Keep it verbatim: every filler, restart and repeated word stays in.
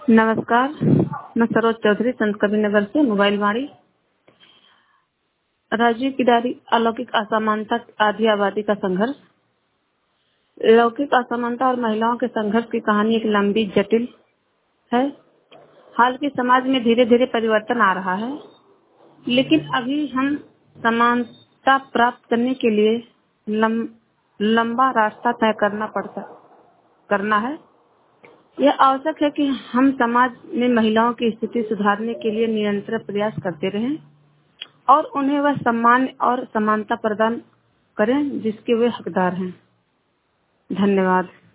नमस्कार, मैं सरोज चौधरी संत कबीर नगर से मोबाइल वाणी। राजीव किदारी अलौकिक असमानता आधी आबादी का संघर्ष। लौकिक असमानता और महिलाओं के संघर्ष की कहानी एक लंबी जटिल है। हाल के समाज में धीरे धीरे परिवर्तन आ रहा है, लेकिन अभी हम समानता प्राप्त करने के लिए लम, लंबा रास्ता तय करना पड़ता करना है। यह आवश्यक है कि हम समाज में महिलाओं की स्थिति सुधारने के लिए निरंतर प्रयास करते रहें और उन्हें वह सम्मान और समानता प्रदान करें जिसके वे हकदार हैं। धन्यवाद।